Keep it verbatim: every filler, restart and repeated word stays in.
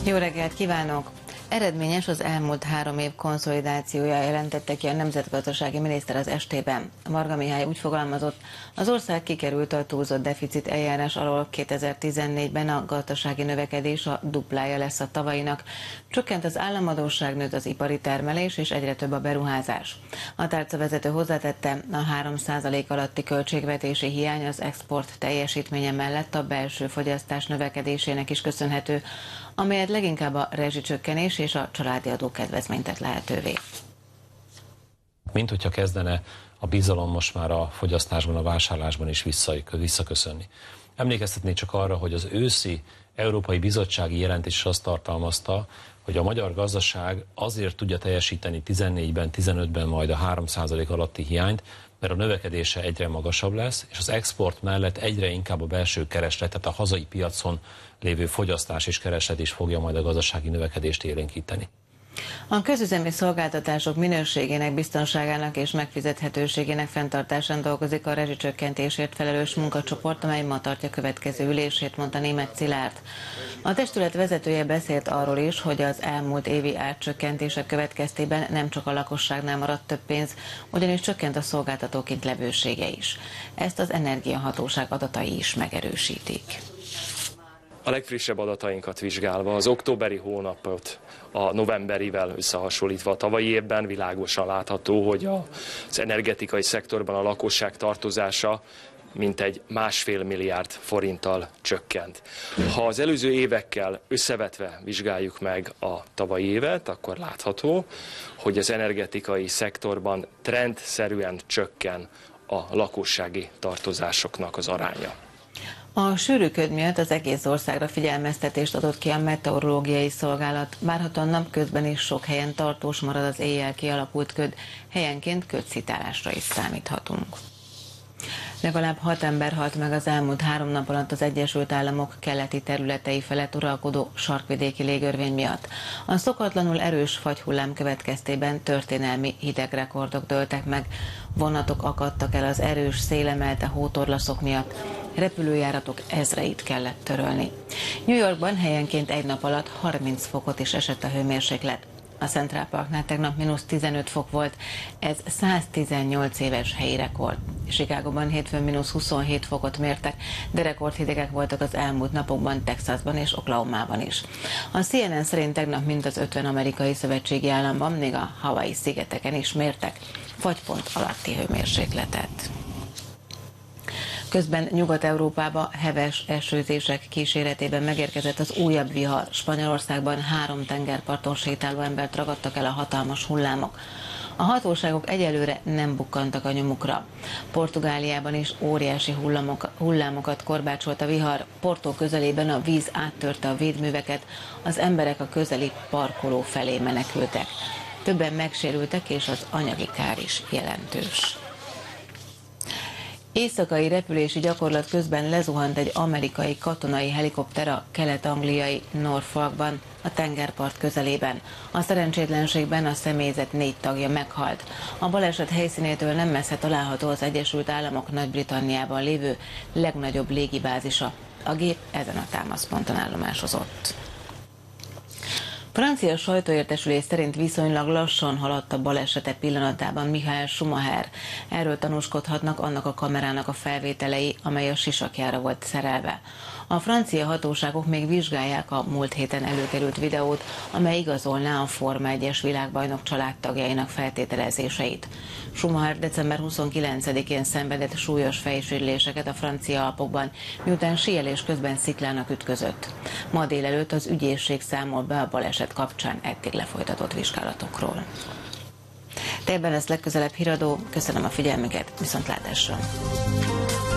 Jó reggelt kívánok! Eredményes az elmúlt három év konszolidációja, jelentette ki a nemzetgazdasági miniszter az estében. Varga Mihály úgy fogalmazott, az ország kikerült a túlzott deficit eljárás alól. kétezer-tizennégyben a gazdasági növekedés a duplája lesz a tavalyinak. Csökkent az államadósság, nőtt az ipari termelés és egyre több a beruházás. A tárcavezető hozzátette, a három százalék alatti költségvetési hiány az export teljesítménye mellett a belső fogyasztás növekedésének is köszönhető, amelyet leginkább a rezsicsökkenés és a családi adókedvezmény tett lehetővé. Mint hogyha kezdene a bizalom most már a fogyasztásban, a vásárlásban is visszaköszönni. Emlékeztetnék csak arra, hogy az őszi Európai Bizottsági jelentés is azt tartalmazta, hogy a magyar gazdaság azért tudja teljesíteni tizennégyben, tizenötben majd a három százalék alatti hiányt, mert a növekedése egyre magasabb lesz, és az export mellett egyre inkább a belső kereslet, tehát a hazai piacon lévő fogyasztás és kereslet is fogja majd a gazdasági növekedést élénkíteni. A közüzemi szolgáltatások minőségének, biztonságának és megfizethetőségének fenntartásán dolgozik a rezsicsökkentésért felelős munkacsoport, amely ma tartja következő ülését, mondta Németh Szilárd. A testület vezetője beszélt arról is, hogy az elmúlt évi árcsökkentések következtében nem csak a lakosságnál maradt több pénz, ugyanis csökkent a szolgáltatók kintlevősége is. Ezt az Energiahatóság adatai is megerősítik. A legfrissebb adatainkat vizsgálva az októberi hónapot a novemberivel összehasonlítva a tavalyi évben világosan látható, hogy az energetikai szektorban a lakosság tartozása mintegy másfél milliárd forinttal csökkent. Ha az előző évekkel összevetve vizsgáljuk meg a tavalyi évet, akkor látható, hogy az energetikai szektorban trendszerűen csökken a lakossági tartozásoknak az aránya. A sűrű köd miatt az egész országra figyelmeztetést adott ki a meteorológiai szolgálat. Várhatóan napközben is sok helyen tartós marad az éjjel kialakult köd, helyenként ködszitálásra is számíthatunk. Legalább hat ember halt meg az elmúlt három nap alatt az Egyesült Államok keleti területei felett uralkodó sarkvidéki légörvény miatt. A szokatlanul erős fagyhullám következtében történelmi hidegrekordok dőltek meg, vonatok akadtak el az erős szélemelte hótorlaszok miatt, repülőjáratok ezreit kellett törölni. New Yorkban helyenként egy nap alatt harminc fokot is esett a hőmérséklet. A Central Parknál tegnap mínusz tizenöt fok volt, ez száztizennyolc éves helyi rekord. Chicagóban hétfőn mínusz huszonhét fokot mértek, de rekordhidegek voltak az elmúlt napokban Texasban és Oklahomában is. A C N N szerint tegnap mind az ötven amerikai szövetségi államban, még a Hawaii szigeteken is mértek fagypont alatti hőmérsékletet. Közben Nyugat-Európába heves esőzések kíséretében megérkezett az újabb vihar. Spanyolországban három tengerparton sétáló embert ragadtak el a hatalmas hullámok. A hatóságok egyelőre nem bukkantak a nyomukra. Portugáliában is óriási hullámok, hullámokat korbácsolt a vihar. Portó közelében a víz áttörte a védműveket, az emberek a közeli parkoló felé menekültek. Többen megsérültek, és az anyagi kár is jelentős. Éjszakai repülési gyakorlat közben lezuhant egy amerikai katonai helikopter a kelet-angliai Norfolkban, a tengerpart közelében. A szerencsétlenségben a személyzet négy tagja meghalt. A baleset helyszínétől nem messze található az Egyesült Államok Nagy-Britanniában lévő legnagyobb légibázisa. A gép ezen a támaszponton állomásozott. Francia sajtóértesülés szerint viszonylag lassan haladt a balesete pillanatában Michael Schumacher. Erről tanúskodhatnak annak a kamerának a felvételei, amely a sisakjára volt szerelve. A francia hatóságok még vizsgálják a múlt héten előkerült videót, amely igazolná a Forma egyes világbajnok családtagjainak feltételezéseit. Schumacher december huszonkilencedikén szenvedett súlyos fejsérüléseket a francia Alpokban, miután síelés közben sziklának ütközött. Ma délelőtt az ügyészség számol be a baleset kapcsán eddig lefolytatott vizsgálatokról. De ebben lesz legközelebb híradó. Köszönöm a figyelmüket, viszontlátásra!